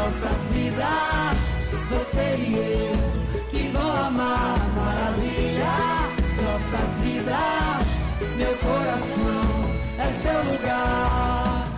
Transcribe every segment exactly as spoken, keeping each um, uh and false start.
nossas vidas, você e eu, que vão amar, maravilha. Nossas vidas, meu coração é seu lugar.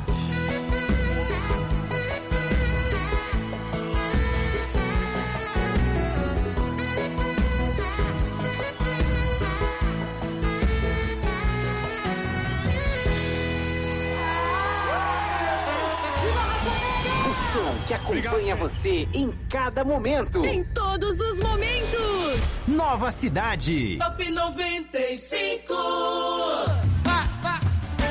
O som que acompanha você em cada momento. Em todos os momentos. Nova Cidade. Top noventa e cinco. Vá, vá.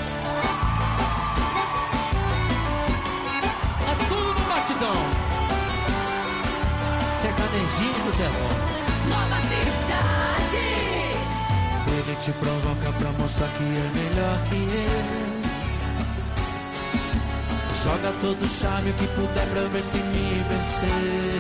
É tudo no batidão. Sertanejinho do terror. Nova Cidade. Ele te provoca pra mostrar que é melhor que ele. Joga todo o charme que puder pra ver se me vencer.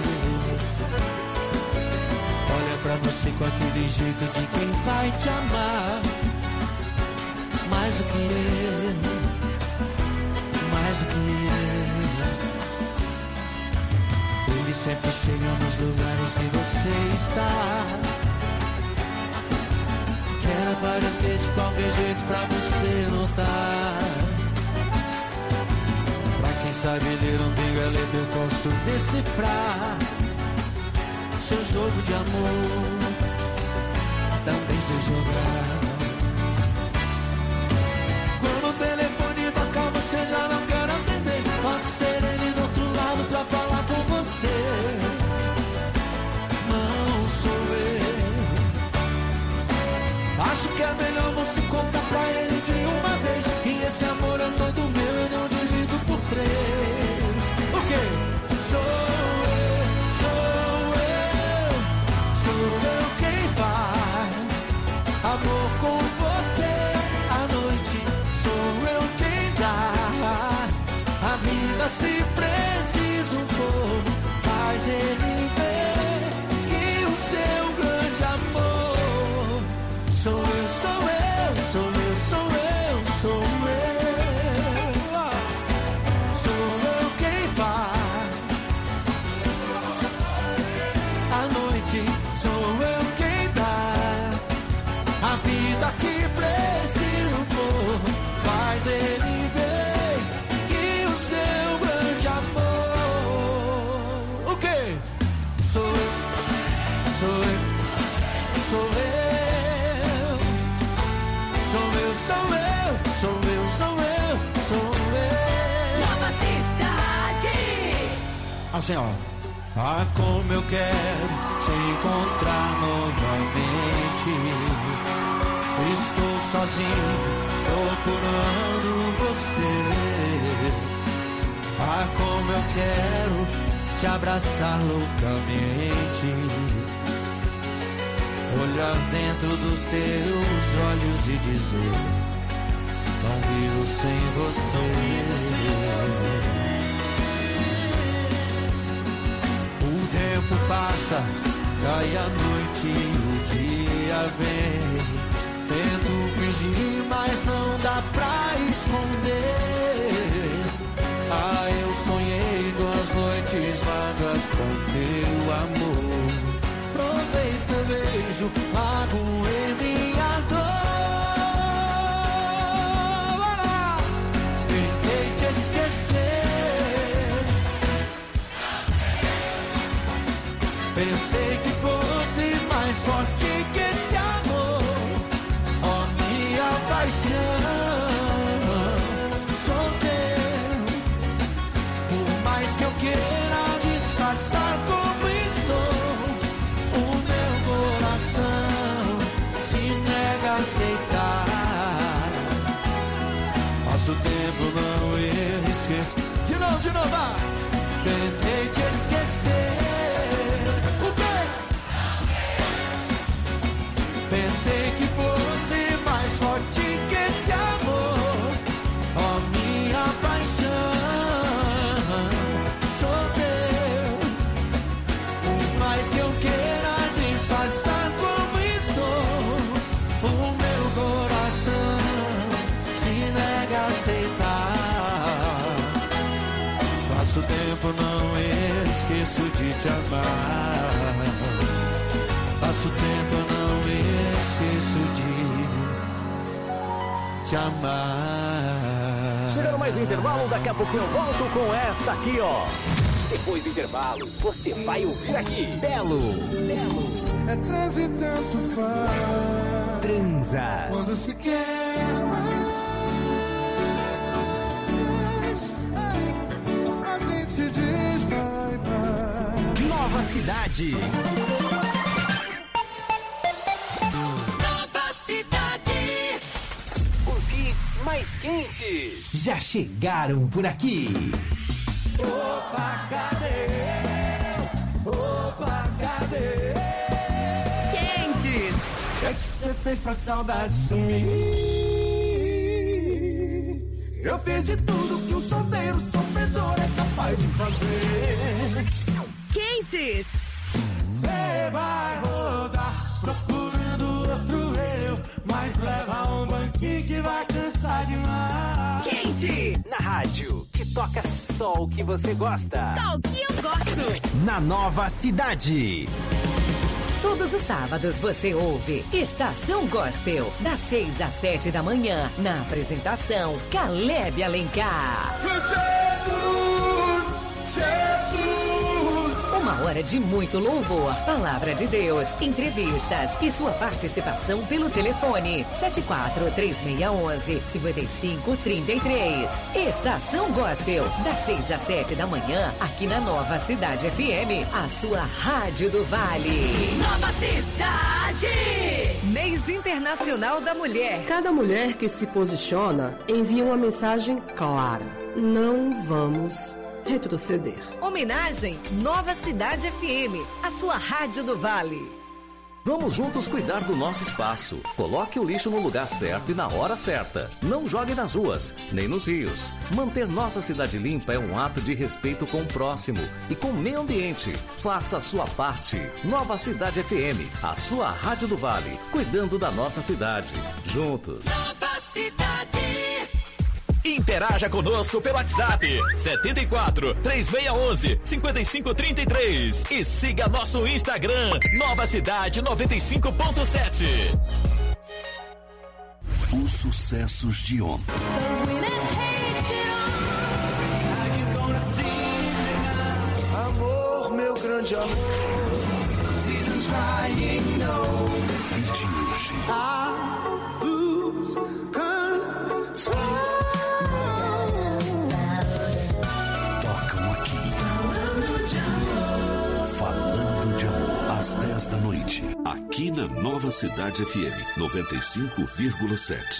Olha pra você com aquele jeito de quem vai te amar. Mais do que ele, mais do que ele. Ele sempre chega nos lugares que você está. Quer aparecer de qualquer jeito pra você notar. Quem sabe ler um letra eu posso decifrar. Seu jogo de amor também sei jogar. Quando o telefone toca você já não quer atender. Pode ser ele do outro lado pra falar com você. Não sou eu. Acho que é melhor você contar pra ele de uma vez. E esse amor é todo meu, eu não divido por três. O quê? Sou eu, sou eu, sou eu quem faz amor com você à noite. Sou eu quem dá a vida se preciso for. Faz ele ver que o seu grande amor sou eu, sou eu, sou eu, sou eu, sou eu. Sou eu quem dá a vida que preciso for. Faz ele ver que o seu grande amor. O quê? Sou eu, sou eu, sou eu. Sou eu, sou eu, sou eu, sou eu, sou eu. Nova Cidade. Assim, ó. Ah, como eu quero te encontrar novamente. Estou sozinho procurando você. Ah, como eu quero te abraçar loucamente. Olhar dentro dos teus olhos e dizer: não vivo sem você. O tempo passa, cai a noite e o dia vem. Tento fingir, mas não dá pra esconder. Ah, eu sonhei duas noites vagas com teu amor. Aproveita, beijo, mago em minha dor. Ah, tentei te esquecer. Pensei que fosse mais forte que esse amor. Oh, minha paixão, sou teu. Por mais que eu queira disfarçar como estou, o meu coração se nega a aceitar. Passo o tempo, não eu esqueço. De novo, de novo, ah. Tentei te esquecer. O quê? Pensei que fosse mais forte que esse amor. Oh, minha paixão, sou teu. Por mais que eu queira disfarçar como estou, o meu coração se nega a aceitar. Passo o tempo, não eu esqueço de te amar. Passo tempo, eu não me esqueço de te amar. Chegando mais um intervalo, daqui a pouquinho eu volto com esta aqui, ó. Depois do intervalo, você vai ouvir aqui Belo. Belo. É transe e tanto faz. Transas. Quando se quer mais, a gente diz bye bye. Nova Cidade. Nova Cidade. Os hits mais quentes já chegaram por aqui. Opa, cadê? Opa, cadê? Quentes. O que é que você fez pra saudade sumir? Eu fiz de tudo que um solteiro sofredor é capaz de fazer. Quentes. Você vai rodar procurando outro eu, mas leva um banquinho que vai cansar demais. Quente. Na rádio, que toca só o que você gosta. Só o que eu gosto. Na Nova Cidade. Todos os sábados você ouve Estação Gospel, das seis às sete da manhã, na apresentação Caleb Alencar. Jesus, Jesus. Uma hora de muito louvor, palavra de Deus, entrevistas e sua participação pelo telefone sete quatro três seis um um cinco cinco três três. Estação Gospel, das seis às sete da manhã, aqui na Nova Cidade F M, a sua Rádio do Vale. Nova Cidade. Mês Internacional da Mulher. Cada mulher que se posiciona envia uma mensagem clara: não vamos retroceder. Homenagem Nova Cidade F M, a sua Rádio do Vale. Vamos juntos cuidar do nosso espaço. Coloque o lixo no lugar certo e na hora certa. Não jogue nas ruas, nem nos rios. Manter nossa cidade limpa é um ato de respeito com o próximo e com o meio ambiente. Faça a sua parte. Nova Cidade F M, a sua Rádio do Vale, cuidando da nossa cidade. Juntos. Nova Cidade. Interaja conosco pelo WhatsApp setenta e quatro, três seis um um, cinco cinco três três e siga nosso Instagram Nova Cidade noventa e cinco ponto sete. Os sucessos de ontem. Amor, meu grande amor. Seasons crying no. E de hoje. I lose control. Falando de amor, às dez da noite, aqui na Nova Cidade F M noventa e cinco vírgula sete.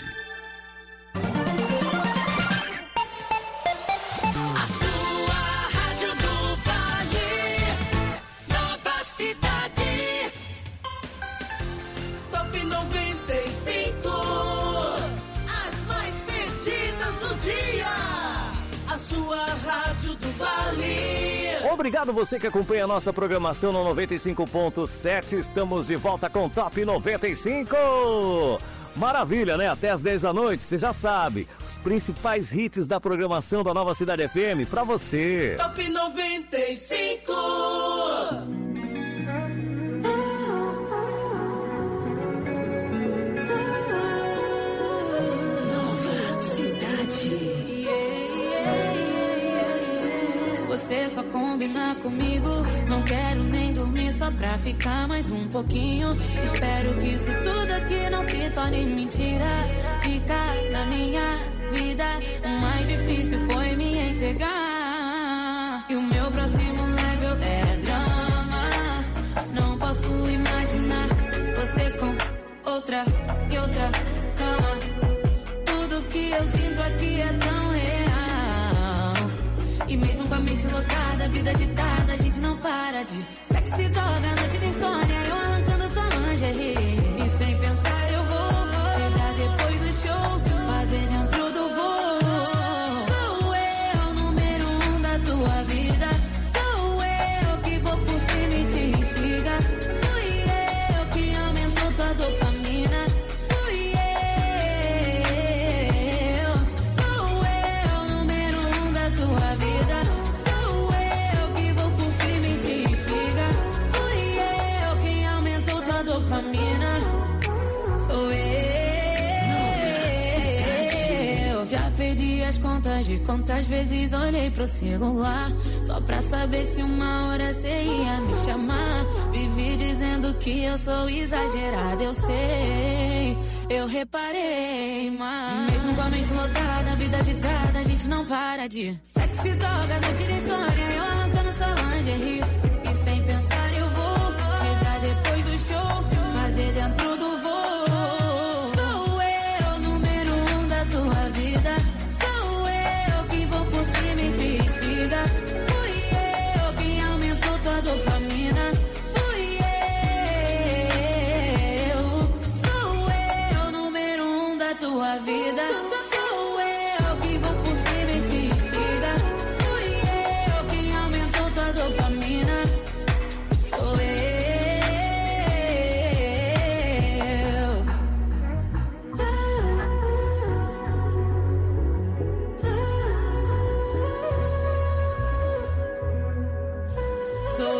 A sua Rádio do Vale. Nova Cidade. Top noventa e cinco. As mais pedidas do dia. A sua Rádio do Vale. Obrigado você que acompanha a nossa programação no noventa e cinco ponto sete. Estamos de volta com Top noventa e cinco. Maravilha, né? Até às dez da noite, você já sabe. Os principais hits da programação da Nova Cidade F M pra você. Top noventa e cinco. Nova Cidade. Você só combina comigo. Não quero nem dormir só pra ficar mais um pouquinho. Espero que isso tudo aqui não se torne mentira. Ficar na minha vida, o mais difícil foi me entregar. E o meu próximo level é drama. Não posso imaginar você com outra e outra cama. Tudo que eu sinto aqui é tão real. E mesmo com a mente lotada, vida agitada, a gente não para de sexo e droga, noite de insônia, eu arrancando sua lingerie. E sem pensar eu vou chegar depois do show, fazer dentro do voo. Sou eu, número um da tua vida. Sou eu que vou por cima e te instiga. Fui eu que aumentou tua dopamina. Fui eu. Sou eu, número um da tua vida. Sou eu que vou por cima e te as contas de quantas vezes olhei pro celular só pra saber se uma hora cê ia me chamar. Vivi dizendo que eu sou exagerada, eu sei, eu reparei, mas mesmo com a mente lotada, vida agitada, a gente não para de sexy, droga, noite de insônia, eu arrancando sua lingerie. E sem pensar eu vou chegar depois do show, fazer dentro do voo. Sou eu, número um da tua vida. Sou eu que vou por cima e te instiga. Fui eu quem aumentou tua dopamina. Fui eu. Sou eu, número um da tua vida. Sou eu que vou por cima e te instiga. Fui eu quem aumentou tua dopamina. Sou eu. Sou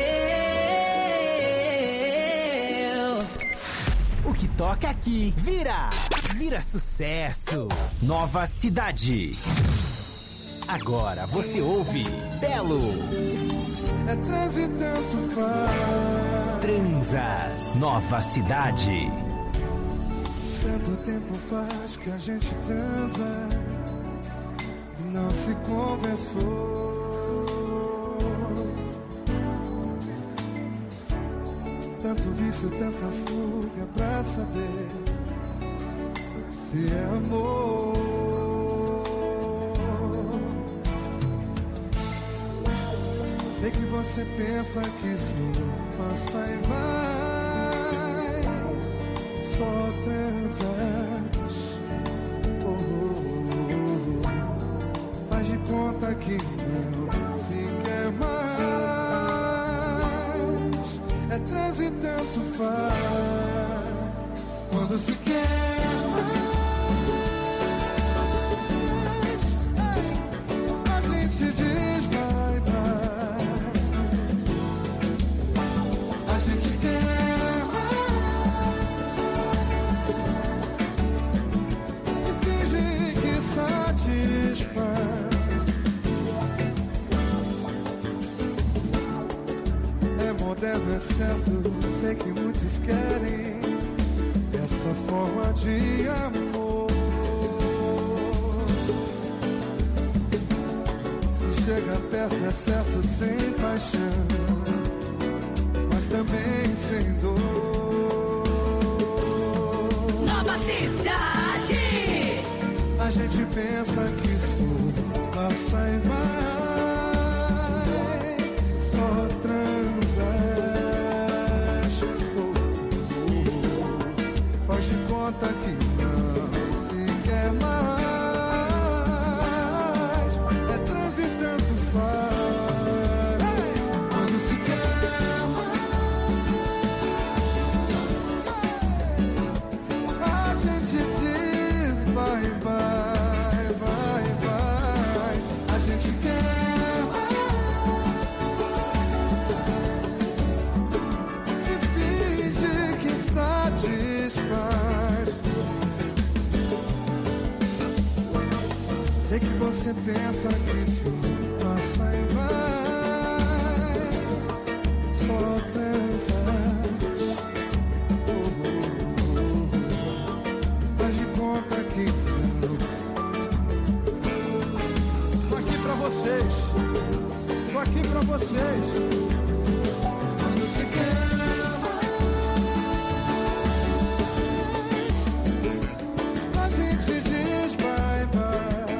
eu. O que toca aqui vira, vira sucesso. Nova Cidade. Agora você ouve Belo. É trans e tanto faz. Transas. Nova Cidade. Tanto tempo faz que a gente transa e não se conversou. Tanto vício, tanta fuga pra saber se é amor. Sei que você pensa que isso passa e vai, só transas. Oh, oh, oh. Faz de conta que não se quer mais. É trans e tanto faz quando se quer mais. A gente diz bye bye. A gente quer mais e finge que satisfaz. É moderno, é certo, sei que muitos querem essa forma de amor. Se chega perto é certo, sem paixão, mas também sem dor. Nova Cidade. A gente pensa que isso passa e vai, só transas. Oh, oh, oh. Faz de conta que não se quer mais. É trans e tanto faz. Quando se quer mais, a gente diz vai, vai, vai, vai. A gente quer mais e finge que satisfaz. Sei que você pensa que isso passa e vai, só transas. Oh, oh, oh. Faz de conta que não. Tô aqui pra vocês. Tô aqui pra vocês. Quando se quer mais, a gente diz bye bye.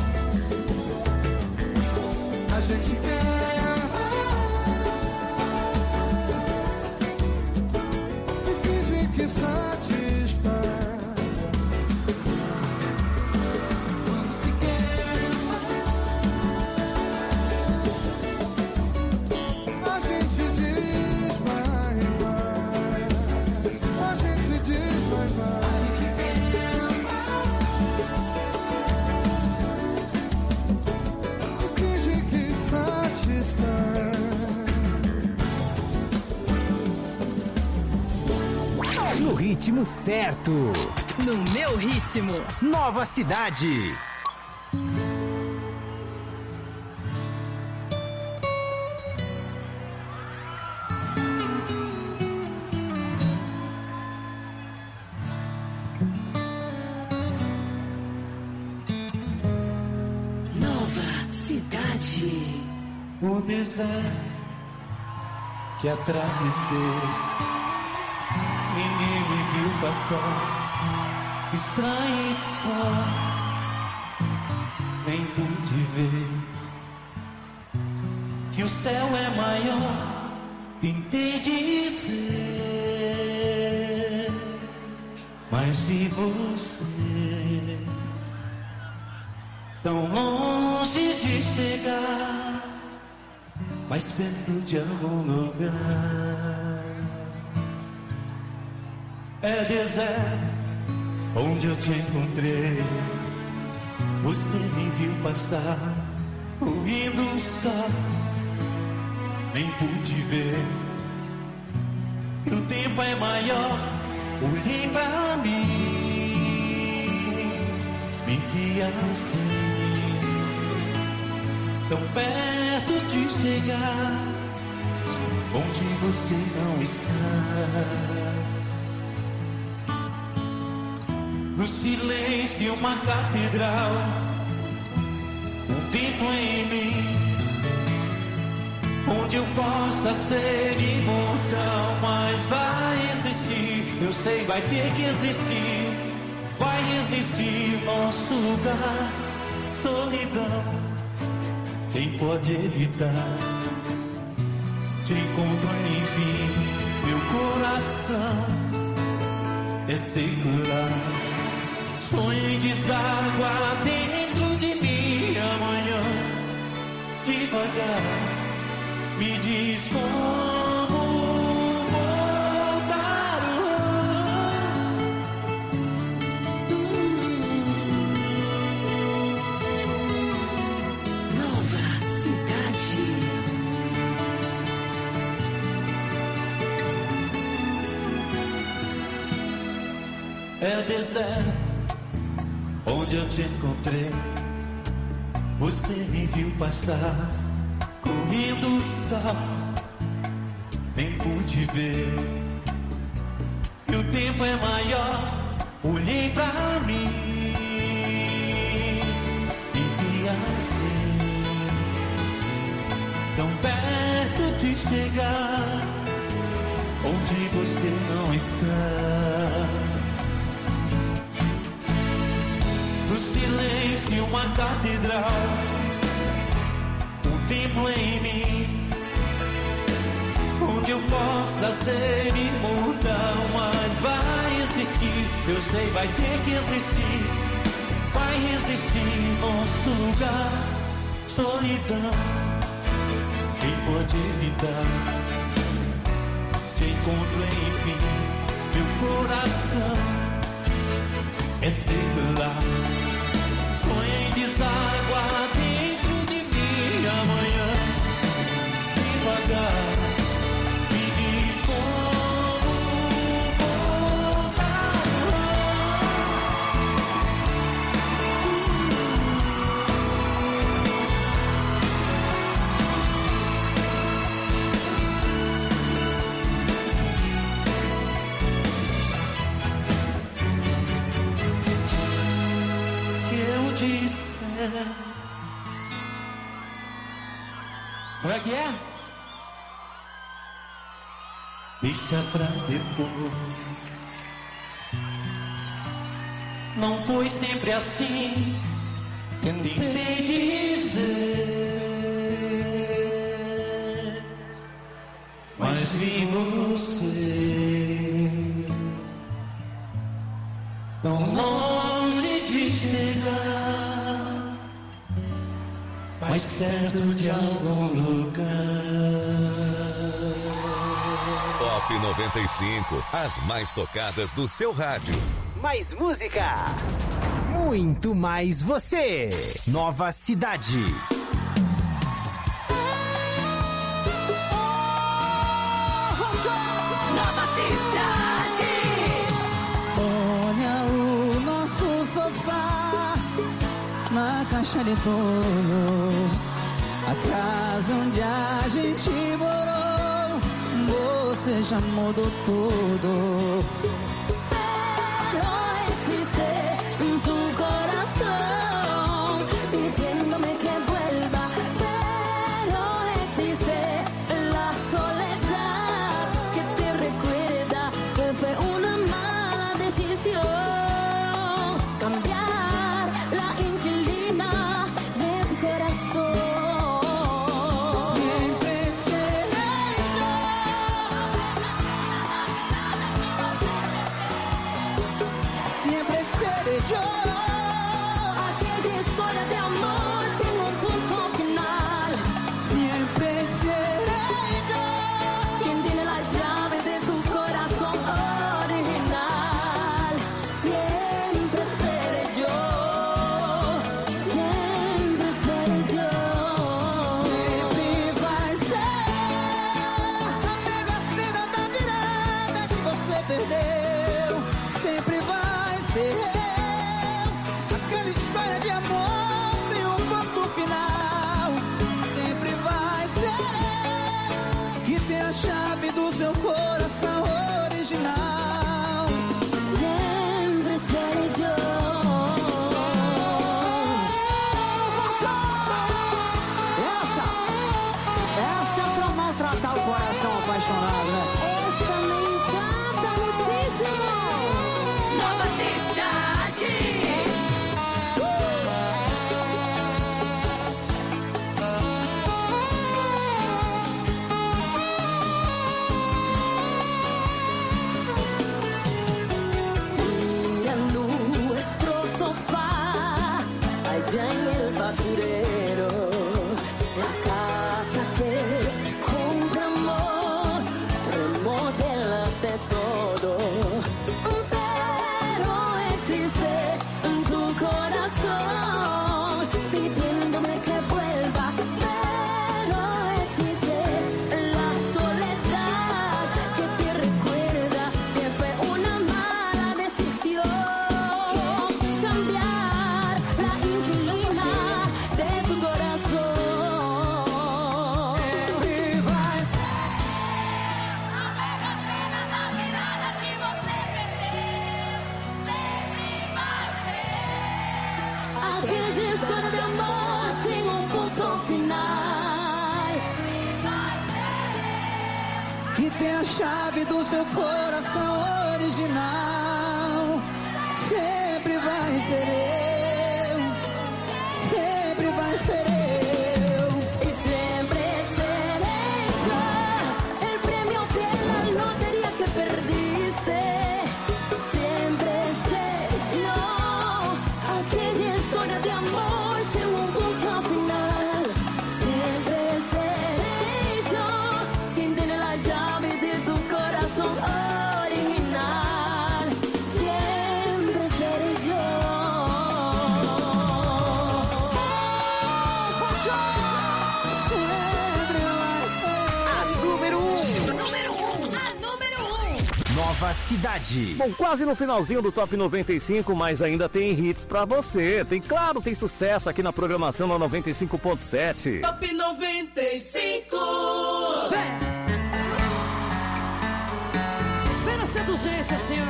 A gente quer e finge que satisfaz. Quando se quer mais, a gente diz bye bye. A gente diz bye bye. A gente quer e finge que satisfaz. No ritmo certo. No meu ritmo. Nova Cidade. cidade. O deserto que atravessei, ninguém me viu passar, estranho e só, nem pude ver que o céu é maior, tentei dizer, mas vi você tão longe de chegar, mais perto de algum lugar. É deserto onde eu te encontrei, você me viu passar, ruindo o sol, nem pude ver, e o tempo é maior, olhei pra mim, me vi assim, tão perto de chegar, onde você não está. No silêncio uma catedral, um templo em mim, onde eu possa ser imortal, mas vai existir, eu sei, vai ter que existir, vai existir nosso lugar, solidão, quem pode evitar? Te encontro enfim, meu coração é secular, sonho em deságua dentro de mim amanhã, devagar, me diz como voltar. Nova cidade. É deserto onde eu te encontrei, você me viu passar, correndo o sol, nem pude ver, e o tempo é maior, olhei pra mim, e vi assim, tão perto de chegar, onde você não está. No silêncio uma catedral, um templo em mim, onde eu possa ser imortal, mas vai existir, eu sei, vai ter que existir, vai existir nosso lugar, solidão, quem pode evitar? Te encontro enfim, meu coração é secular, sonho em deságua dentro de mim amanhã, devagar, me diz como voltar. Se eu disser, como é que é? Deixa pra depois. Não foi sempre assim, tentei dizer, mas vi você tão longe de chegar, mais perto de algum lugar. Top noventa e cinco, as mais tocadas do seu rádio. Mais música, muito mais você. Nova cidade. Nova cidade. Olha o nosso sofá na caixa de tolo, a casa onde a gente morou, você já mudou tudo. Pero existe en tu corazón pidiéndome que vuelva, basurero, la casa que compramos, remodelaste todo, pero existe en tu corazón pidiéndome que vuelva, pero existe la soledad que te recuerda que fue una mala decisión cambiar la inquilina de tu corazón. Aquella história de amor sem um ponto final, que tem a chave do seu coração original. Sempre vai ser eu, sempre vai ser eu. y siempre seré yo el premio de la lotería que perdiste. Siempre seré yo aquella historia de amor sin un punto final. Siempre seré yo quien tiene la llave de tu corazón original. Siempre seré yo. Sempre vai ser. A número um. Número um, a número um. Nova Cidade. Bom, quase no finalzinho do Top noventa e cinco, mas ainda tem hits pra você. Tem, claro, tem sucesso aqui na programação na noventa e cinco ponto sete. Top noventa e cinco. Vem! Vem na seduzência, senhor.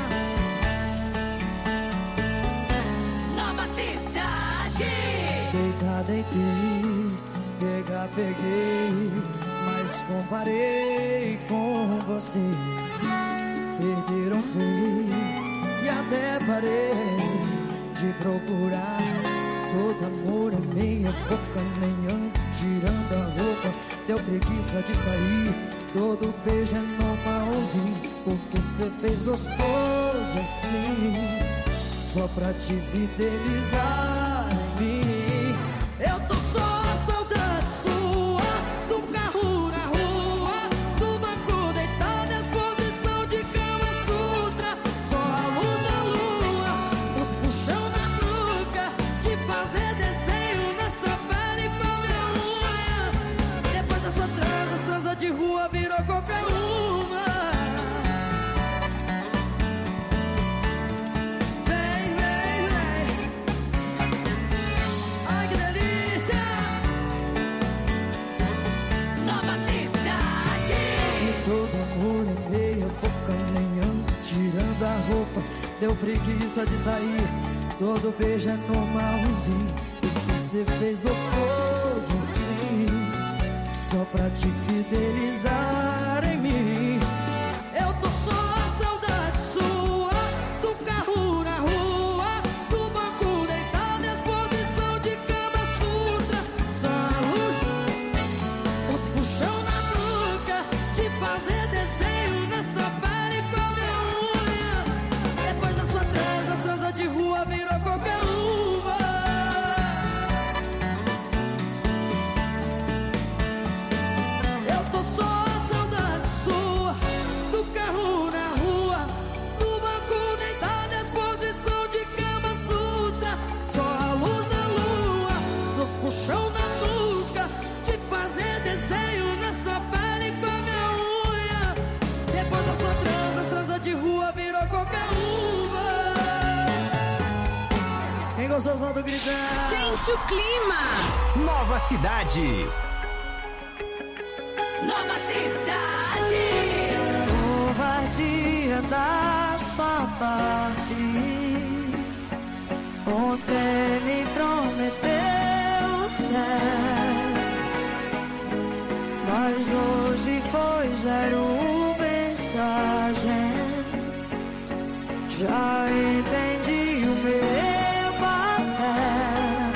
Nova Cidade. Deitar, deitei, pegar, peguei, mas comparei com você. Perderam feio e até parei de procurar. Todo amor é meia boca, nem ando tirando a roupa. Deu preguiça de sair, todo beijo é normalzinho, porque cê fez gostoso assim, só pra te fidelizar em mim. Eu tô só a saudade sua, do carro na rua, do banco deitado, exposição de cama sutra, só a luz da lua, os puxão na nuca, de fazer desenho nessa pele com a minha unha. Depois da sua transa, as transas de rua virou qualquer uma. Vem, vem, vem. Ai, que delícia. Nova Cidade. E todo amor é meia boca, nem ando tirando a roupa. Deu preguiça de sair, todo beijo é normalzinho, porque você fez gostoso assim, só pra te fidelizar em mim. Eu tô só a saudade sua, do carro na rua, do banco deitado, exposição de cama sutra, só a luz, os puxão na nuca, de fazer desenho nessa pele com a minha unha. Depois da sua transa, as transa de rua virou qualquer uma. Eu tô só a saudade sua, do carro na rua, do banco deitado, exposição de cama sutra, só a luz da lua, dos puxão na nuca, de fazer desenho nessa pele com a minha unha. Depois da sua transa, as transa de rua virou qualquer uma. Quem gostou, solta o gritão. Sente o clima. Nova Cidade. Nova Cidade. Covardia da sua parte, ontem me prometeu o céu, mas hoje foi zero mensagem. Já entendi o meu papel,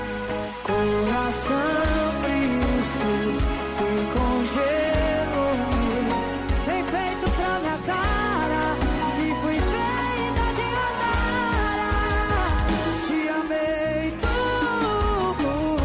coração frio que congelou, bem feito pra minha cara, e fui feita de andara. Te amei tudo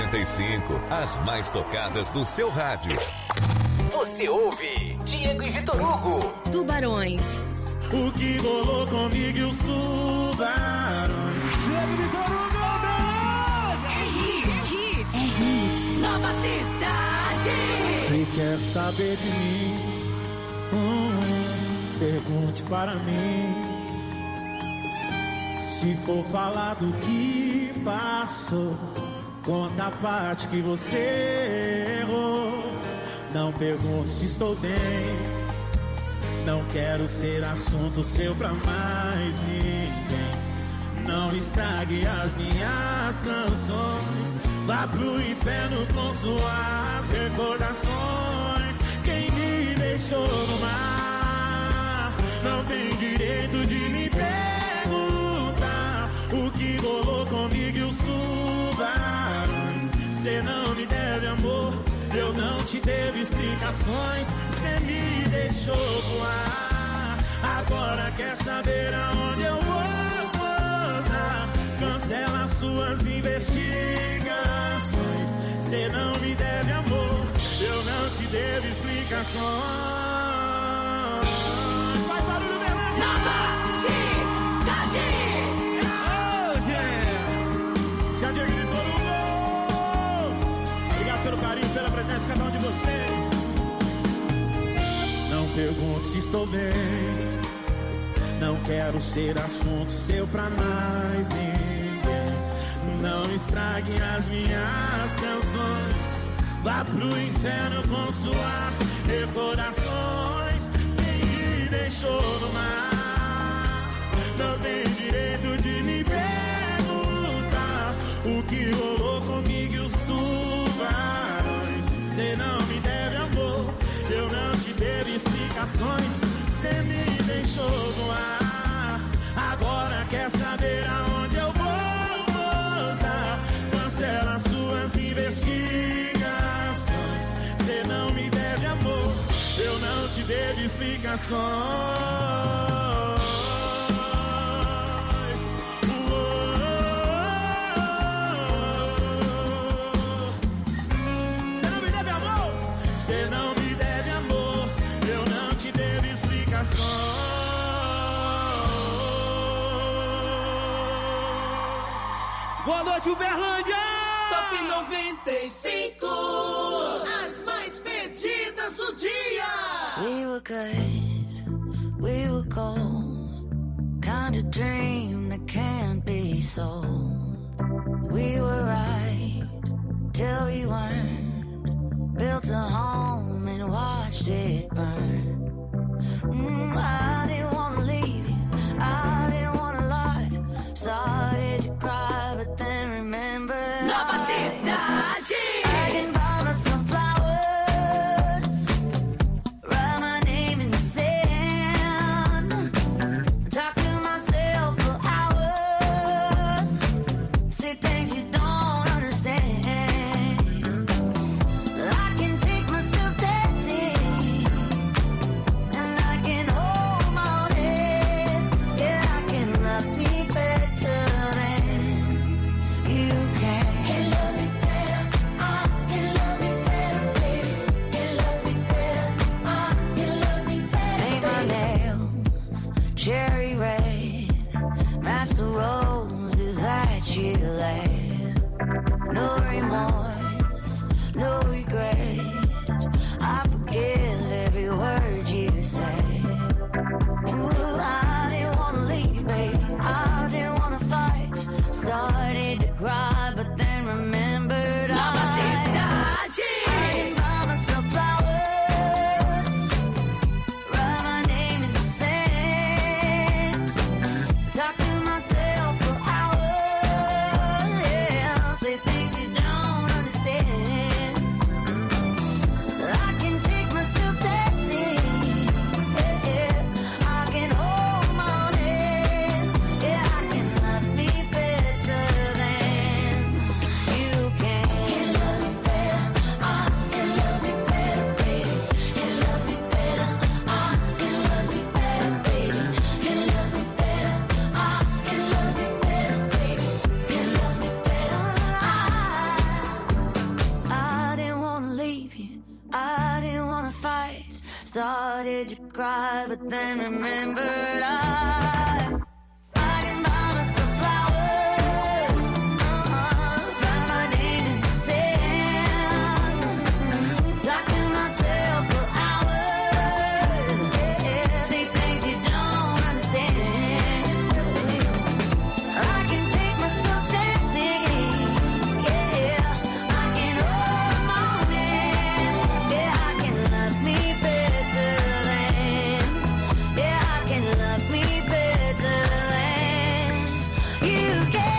noventa e cinco, as mais tocadas do seu rádio. Você ouve Diego e Vitor Hugo. Tubarões. O que rolou comigo e os tubarões. Diego e Vitor Hugo. É hit. É hit. Nova Cidade. Se quer saber de mim, hum, pergunte para mim. Se for falar do que passou, conta a parte que você errou. Não pergunte se estou bem, não quero ser assunto seu pra mais ninguém. Não estrague as minhas canções, vá pro inferno com suas recordações. Quem me deixou no mar não tem direito de me perguntar o que rolou comigo e os tubarões. Cê não me deve amor, eu não te devo explicações. Cê me deixou voar, agora quer saber aonde eu vou posar. Cancela suas investigações. Cê não me deve amor, eu não te devo explicações. Faz barulho, Belém! Nova Cidade. Oh, yeah! Se a Diego gritou no gol. Obrigado pelo carinho, pela presença de cada um de vocês. Não pergunte se estou bem, não quero ser assunto seu pra mais ninguém. Não estrague as minhas canções, vá pro inferno com suas recordações. Quem me deixou no mar não tem direito de me perguntar o que rolou comigo e os tubarões. Cê não me deve amor, eu não te devo explicações. Cê me deixou voar, agora quer saber aonde eu vou posar. Cancela suas investigações. Cê não me deve amor, eu não te devo explicações. Cê não me deve amor, cê não me deve amor, eu não te devo explicações. Boa noite, Uberlândia! Top noventa e cinco, as mais pedidas do dia. We were good, we were gold, kind of dream that can't be sold. We were right till we weren't, built a home and watched it burn. Mm, I didn't wanna leave you, I didn't wanna lie, started to cry but then remembered. Nova Cidade. I can buy myself flowers, write my name in the sand, talk to myself for hours, say things you don't understand. I can take myself dancing, and I can hold my own head. Yeah, I can love me better than you can. Can love me better, I can love me better, baby. Can love me better, I can love me better. Paint my nails cherry red, match the roses that you laid. No remorse, no regret, I forgive every word you say. Ooh, I didn't wanna leave, baby, I didn't wanna fight, started to cry but then remembered. Nova I Cidade. can buy myself flowers, write my name in the sand, talk to myself for hours. but then remembered I, I can buy myself flowers, uh-huh, write my name in the sand, talk to myself for hours, yeah, say things you don't understand. I can take myself dancing, yeah, I can hold a moment, yeah, I can love me better than, yeah, I can love me better than you can.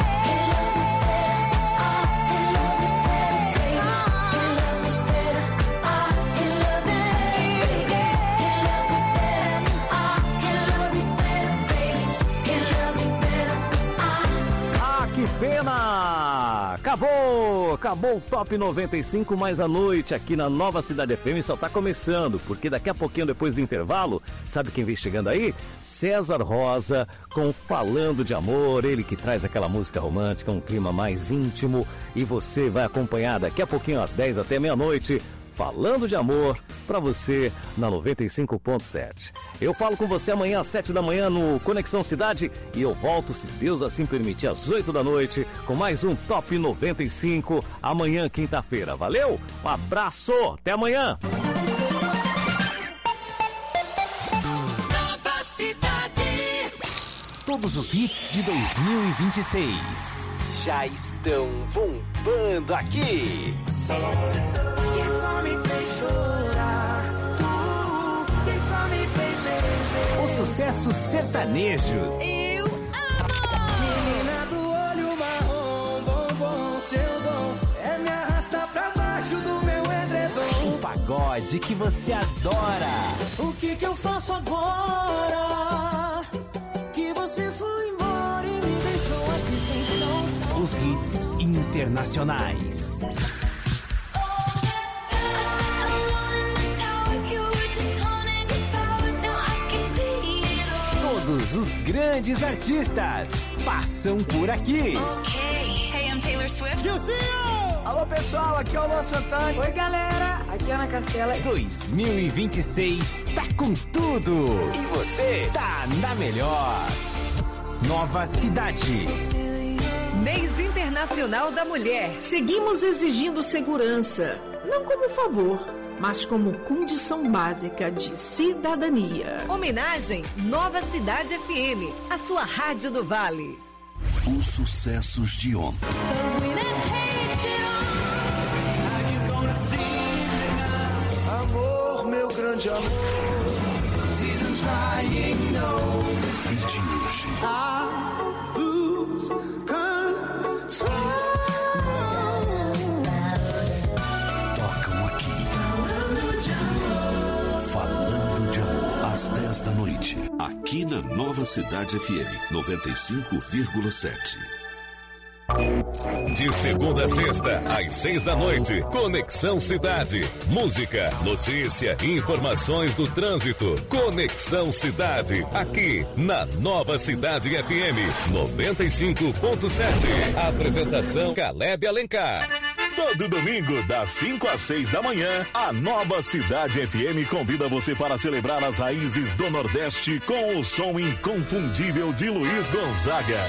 Ah, que pena! Acabou! Acabou o Top noventa e cinco, mas a noite aqui na Nova Cidade F M só tá começando, porque daqui a pouquinho, depois do intervalo, sabe quem vem chegando aí? César Rosa, com Falando de Amor, ele que traz aquela música romântica, um clima mais íntimo, e você vai acompanhar daqui a pouquinho, às dez até meia-noite, Falando de Amor, pra você na noventa e cinco ponto sete. Eu falo com você amanhã às sete da manhã no Conexão Cidade e eu volto, se Deus assim permitir, às oito da noite com mais um Top noventa e cinco, amanhã, quinta-feira. Valeu? Um abraço, até amanhã! Nova Cidade. Todos os hits de dois mil e vinte e seis já estão bombando aqui. Que só me fez chorar, tu que só me fez beber. Os sucessos sertanejos. Eu Menina do olho marrom, bombom, seu dom é me arrastar pra baixo do meu edredom. O pagode que você adora. O que que eu faço agora? Que você foi embora e me deixou aqui sem chão. Os hits internacionais. Todos os grandes artistas passam por aqui. Okay, hey, I'm Taylor Swift. Alô pessoal, aqui é o Luan Santana. Oi galera, aqui é Ana Castela. dois mil e vinte e seis tá com tudo. E você tá na melhor. Nova Cidade. Mês Internacional da Mulher. Seguimos exigindo segurança, não como favor, mas como condição básica de cidadania. Homenagem Nova Cidade F M, a sua rádio do Vale. Os sucessos de ontem. Amor, meu grande amor. Seasons crying no. E de hoje. I lose control. Tocam aqui. Falando de Amor. Às dez da noite. Aqui na Nova Cidade F M noventa e cinco vírgula sete. De segunda a sexta, às seis da noite, Conexão Cidade. Música, notícia e informações do trânsito. Conexão Cidade, aqui na Nova Cidade F M noventa e cinco ponto sete. Apresentação Caleb Alencar. Todo domingo, das cinco às seis da manhã, a Nova Cidade F M convida você para celebrar as raízes do Nordeste com o som inconfundível de Luiz Gonzaga.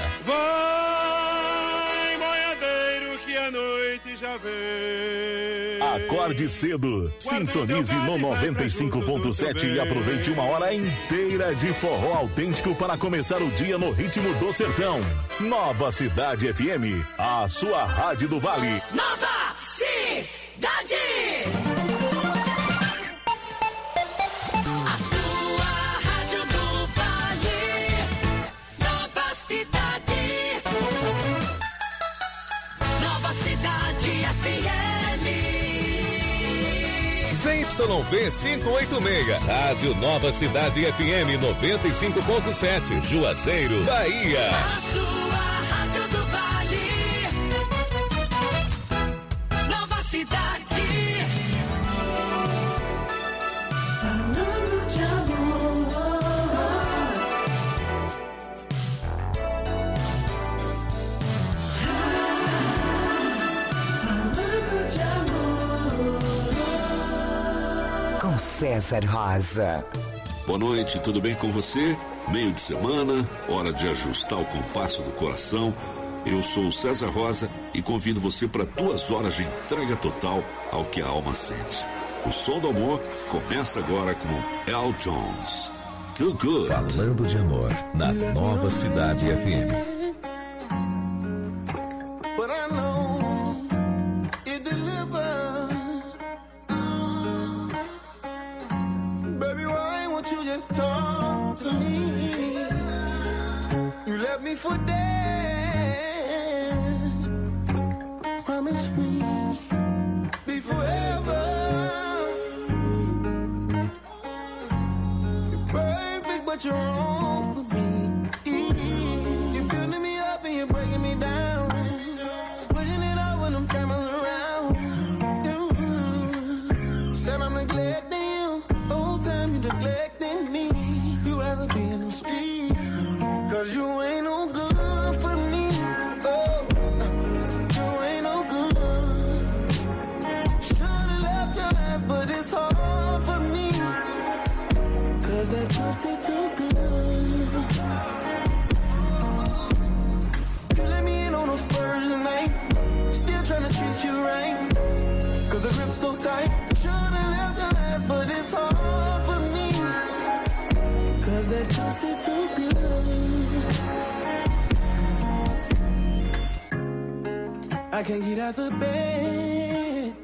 Vai, boiadeiro, que a noite já vem. Acorde cedo, sintonize no noventa e cinco ponto sete e aproveite uma hora inteira de forró autêntico para começar o dia no ritmo do sertão. Nova Cidade F M, a sua rádio do Vale. Nova Cidade. A sua rádio do Vale. Nova Cidade. Nova Cidade F M. Z Y V quinhentos e oitenta e seis, Rádio Nova Cidade F M noventa e cinco ponto sete, Juazeiro, Bahia. A sua rádio do Vale. Nova Cidade. Falando de amor. Falando de amor. Com César Rosa. Boa noite, tudo bem com você? Meio de semana, hora de ajustar o compasso do coração. Eu sou o César Rosa e convido você para duas horas de entrega total ao que a alma sente. O Som do Amor começa agora com Al Jones. Too Good. Falando de amor na Nova Cidade F M. But I know you deliver. Baby, why won't you just talk to me? You left me for dead. Promise me be forever. You're perfect, but you're wrong for me. You're building me up and you're breaking me down. Switching it up when I'm cameras around. You said I'm neglecting you. Whole time you neglecting me. You rather be in the streets. Cause you ain't no good for me. Oh, you ain't no good. Should've left your ass, but it's hard for me. Cause that pussy too good. You let me in on the first night. Still tryna treat you right. Cause the grip's so tight. Should've left your ass, but it's hard for me. Cause that pussy too good. I can't get out the bed.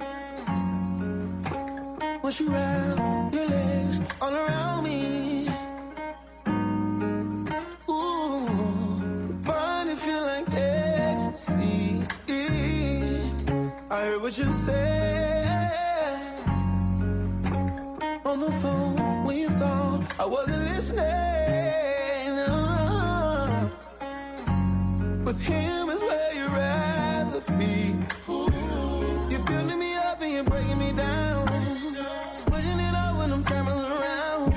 Once you wrap your legs all around me. Ooh, body feel like ecstasy. I heard what you said on the phone when you thought I wasn't listening. With him is where you'd rather be. You're building me up and you're breaking me down. Switching it up when I'm cameras around.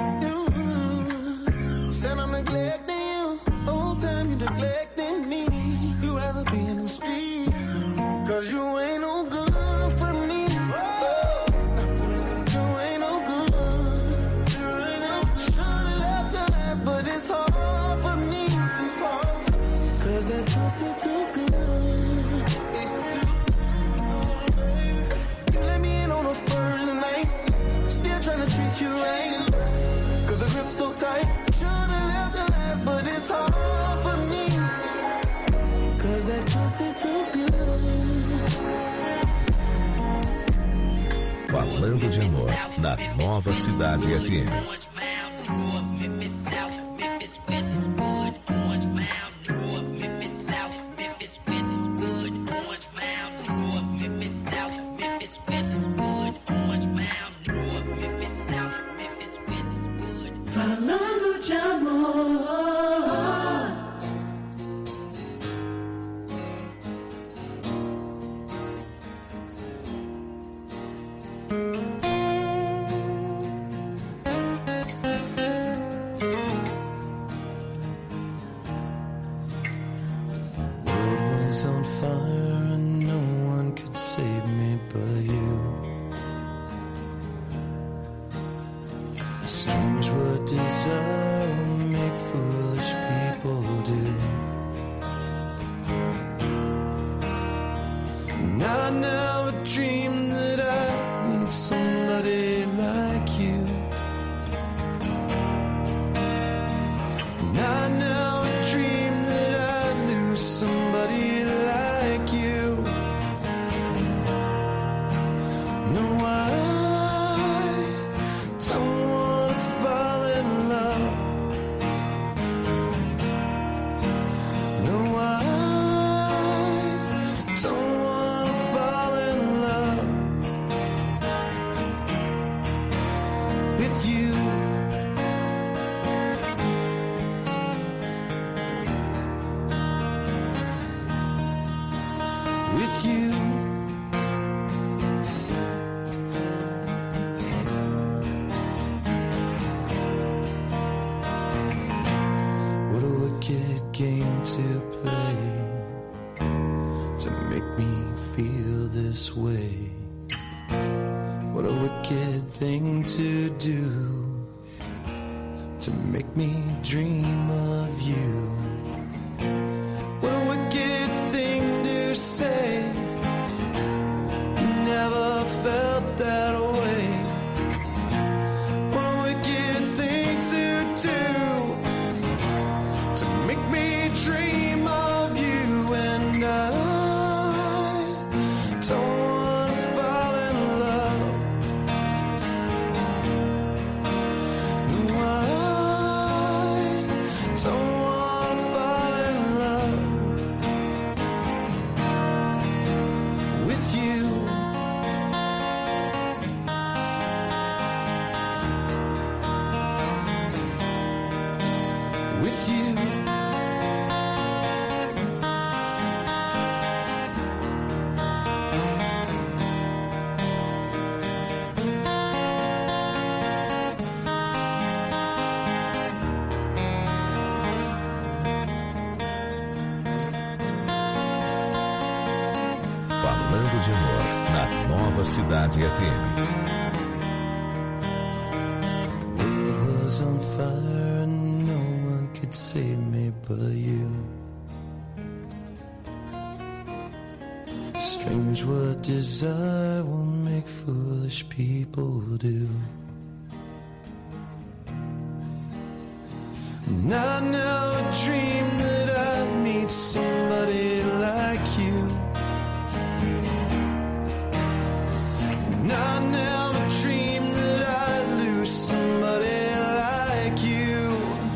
You said I'm neglecting you. Whole time you neglecting me. You rather be in the streets. Cause you ain't no good for me. Oh, you ain't no good. Should've left your ass, but it's hard for me. Cause that pussy too good. It's too good. You let me in on the first night. Still tryna treat you right. Cause the grip's so tight. Should've left your ass, but it's hard for me. Cause that pussy too good. Falando de amor na Nova Cidade F M. Falando de amor. World was on fire and no one could save me but you. Strange what desire will make foolish people do. And I never dreamed that I'd need somebody like you. And I never dreamed that I'd lose somebody like you. No, I don't wanna fall in love. No, I don't wanna fall in love with you. With you. What a wicked game to play to make me feel this way. What a wicked thing to do. to make me dream of you. What a wicked thing to say. Never felt that way. What a wicked thing to do, to make me dream of you. And I don't want to fall in love. No, I don't want to fall in love with you. With you. Falando de amor na Nova Cidade F M. It was on fire and no one could save me but you. Strange what desire will make foolish people do. And I never dreamed that I'd meet somebody like you. And I never dreamed that I'd lose somebody like you.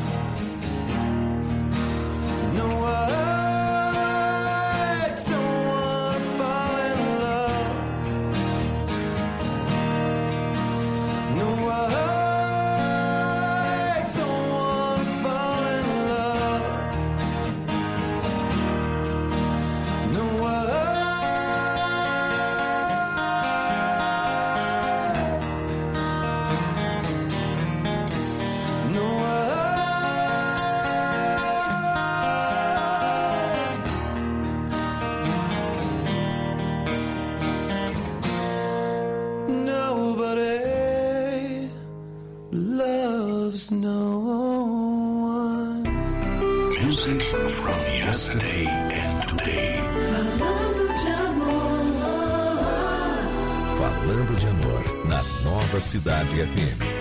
No, I don't want to fall in love. No, I don't want to fall in love. No, I No, I Nobody loves no one. Music from yesterday and today. Falando de amor na Nova Cidade F M.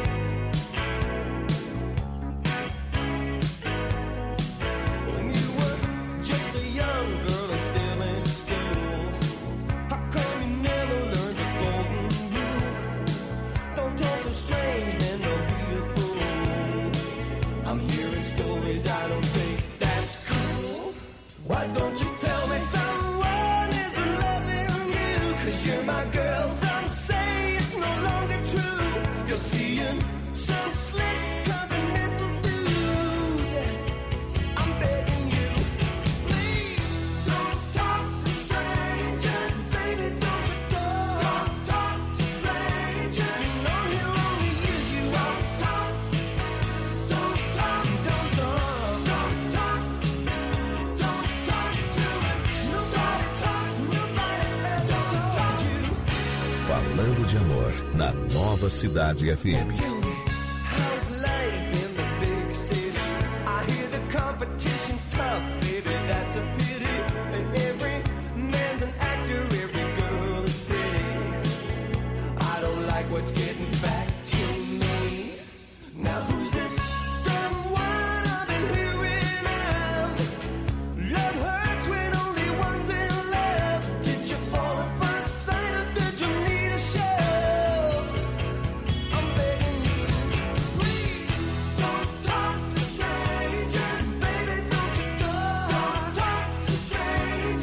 When you were just a young girl and still in school, how come you never learned the golden rule? Don't talk to strange men, don't be a fool. I'm hearing stories, I don't think that's cool. Why don't you tell me someone isn't loving you? Cause you're my girl, some say it's no longer true. You're seeing some slick continental dude. I'm begging you, please don't talk to strangers, baby, don't you go. Don't talk to strangers, you know he'll only use you. Don't talk, don't talk, don't talk, don't talk, don't talk to him. Nobody talk, nobody don't talk to you. Falando de amor na Nova Cidade F M. Tell me, how's life in the big city? I hear the competition's tough, baby, that's a pity. And every man's an actor, every girl is pretty. I don't like what's getting back to me. Now who's this dumb one I've been hearing of? Love hurts when only one's in love. Did you fall at first sight or did you need a shove? I'm begging you, please don't talk to strangers, baby, don't you go. Don't talk to strangers,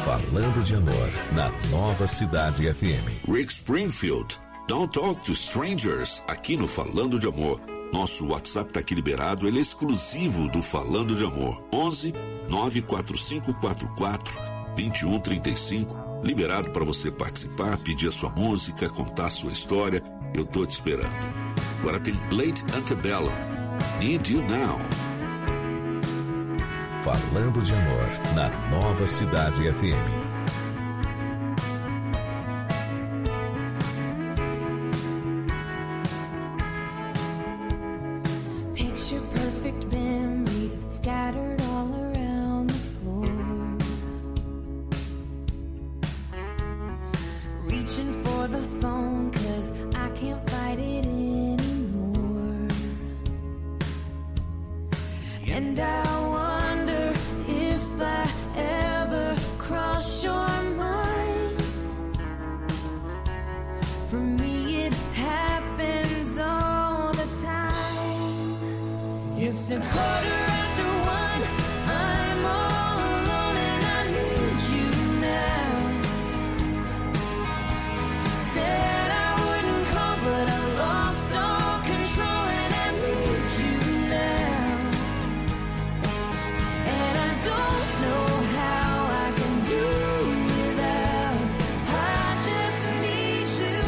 Falando de Amor, na Nova Cidade F M. Rick Springfield, Don't Talk to Strangers, aqui no Falando de Amor. Nosso WhatsApp tá aqui liberado, ele é exclusivo do Falando de Amor. onze nove quatro cinco quatro quatro dois um três cinco. Liberado para você participar, pedir a sua música, contar a sua história. Eu tô te esperando. Agora tem Late Antebellum, Need You Now. Falando de Amor, na Nova Cidade F M. Picture perfect memories scattered all around the floor. Reaching for the phone 'cause I can't fight it anymore. And I wonder if I ever cross your mind. For me it happens all the time. It's a quarter after one, I'm all alone and I need you now. Said I wouldn't call but I lost all control and I need you now. And I don't know how I can do without. I just need you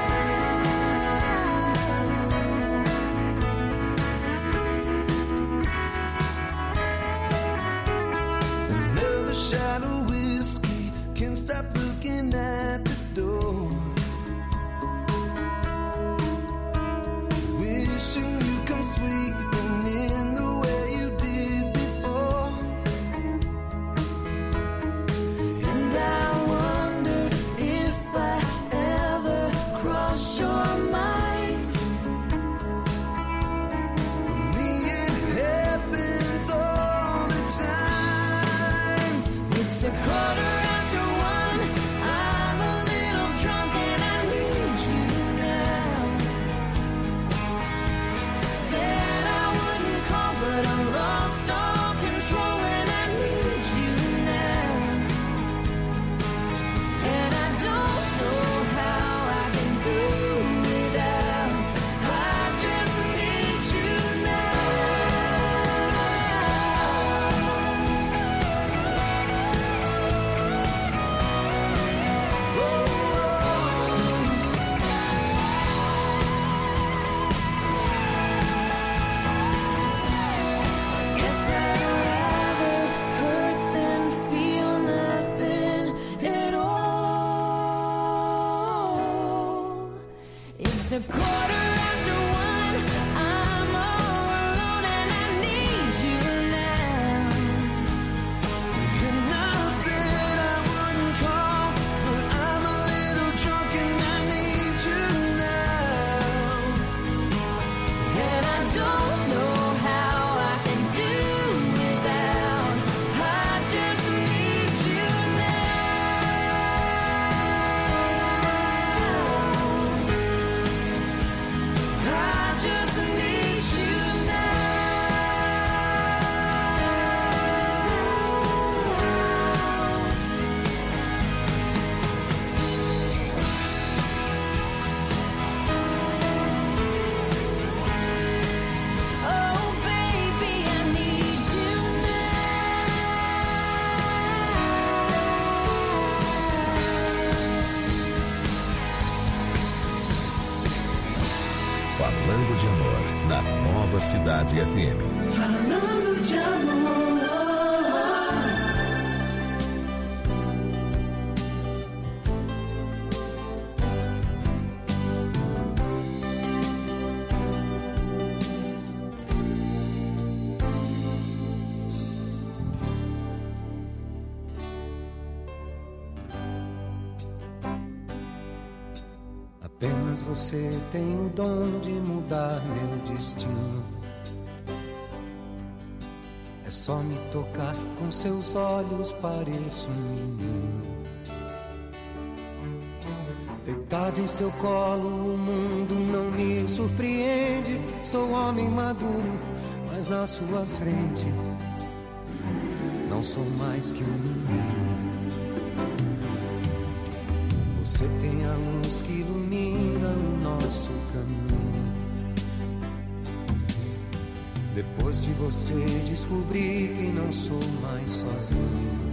Another shot of whiskey, can't stop looking at the door. Wishing you come sweeping in the way you did before. And I wonder if I ever cross your mind. For me it happens all the time. It's a quarter after one, I'm a little drunk and I need you now. Said I wouldn't call but I lost all control and I need you now. And I don't know how I can do without. I just need you Guess I'd rather hurt than feel nothing at all. It's a quarter after one, I'm all alone and I need you now. And I said I wouldn't call, but I'm a little drunk and I need you now. And I don't know how I can do without. I just need you now. I just need you now. Oh baby, I need you Falando de Amor, na Nova Cidade F M. Falando de amor. Apenas você tem o dom de mudar meu destino. É só me tocar com seus olhos, pareço um menino. Deitado em seu colo, o mundo não me surpreende. Sou homem maduro, mas na sua frente não sou mais que um menino. Você tem a luz que ilumina o nosso caminho. Depois de você descobri que não sou mais sozinho.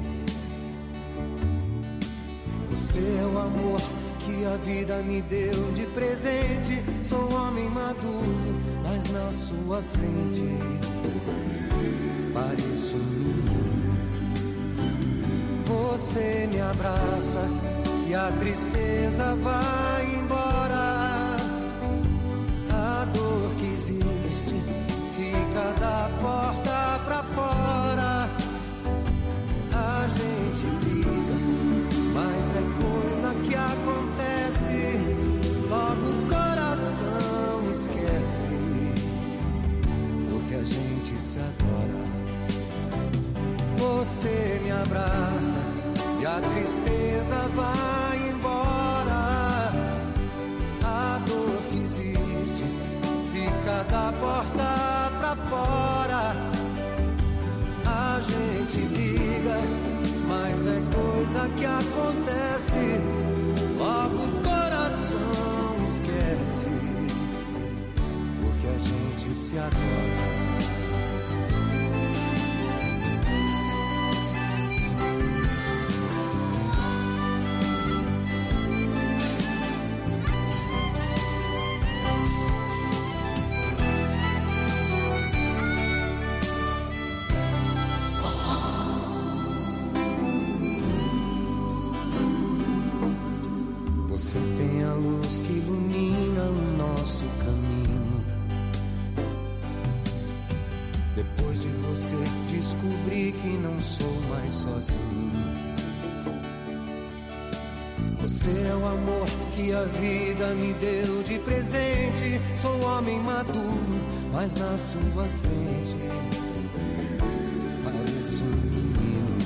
Você é o amor que a vida me deu de presente. Sou homem maduro, mas na sua frente pareço um menino. Você me abraça e a tristeza vai embora. A dor que existe fica da porta pra fora. A gente briga, mas é coisa que acontece. Logo o coração esquece, porque a gente se adora. Você me abraça e a tristeza vai embora. A dor que existe fica da porta pra fora. A gente liga, mas é coisa que acontece. Logo o coração esquece, porque a gente se adora. Você tem a luz que ilumina o nosso caminho. Depois de você descobri que não sou mais sozinho. Você é o amor que a vida me deu de presente. Sou homem maduro, mas na sua frente pareço um menino.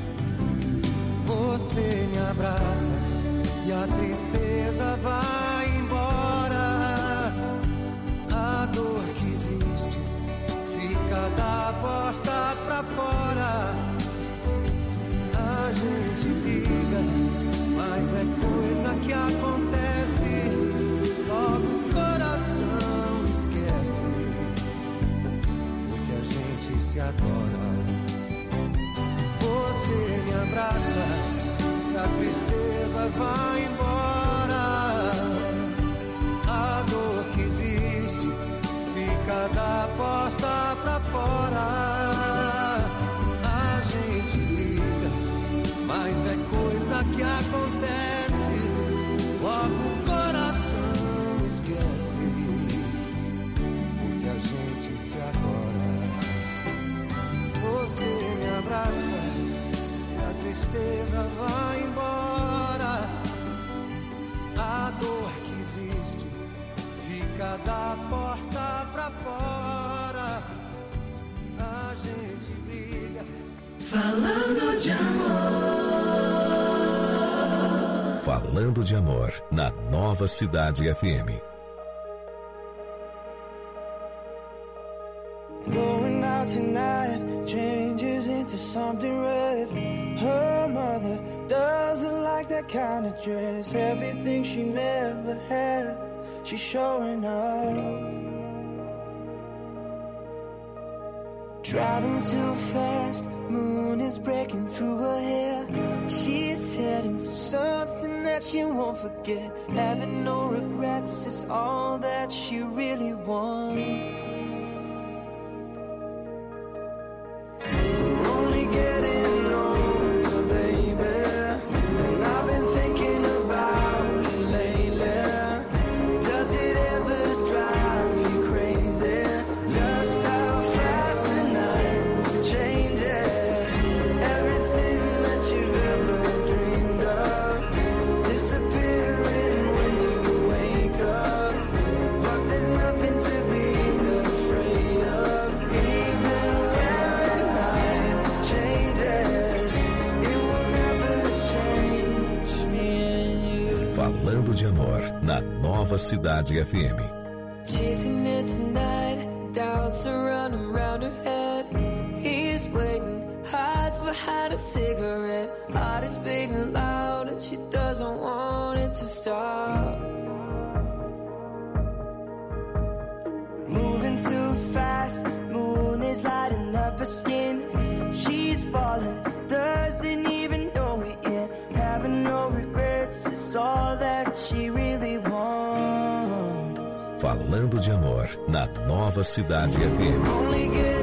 Você me abraça e a tristeza vai embora. A dor que existe fica da porta pra fora. A gente liga, mas é coisa que acontece. Logo o coração esquece, porque a gente se adora. Você me abraça, a tristeza vai embora. A dor que existe fica da porta pra fora. A gente liga, mas é coisa que acontece. Logo o coração esquece, porque a gente se adora. Você me abraça, a tristeza vai embora. A dor que existe fica da porta pra fora. A gente briga falando de amor. Falando de amor na Nova Cidade F M. Going out tonight changes into something red. Her mother doesn't like that kind of dress. Everything she never had, she's showing off. Driving too fast, moon is breaking through her hair. She's heading for something that she won't forget. Having no regrets is all that she really wants. We're only getting older, baby, and I've been thinking about it lately. Does it ever drive you crazy? Just how fast the night changes. Everything that you've ever dreamed of disappearing when you wake up. But there's nothing to be afraid of. Even when the night changes, it will never change me and you. Falando de amor na Nova Cidade F M. Chasing it tonight, doubts are running round her head. He's waiting, hides never had a cigarette. Heart is beating loud and she doesn't want it to stop. Moving too fast, moon is lighting up her skin. She's falling, doesn't even know it yet. Having no regrets is all that she really wants. Falando de Amor, na Nova Cidade F M. Only get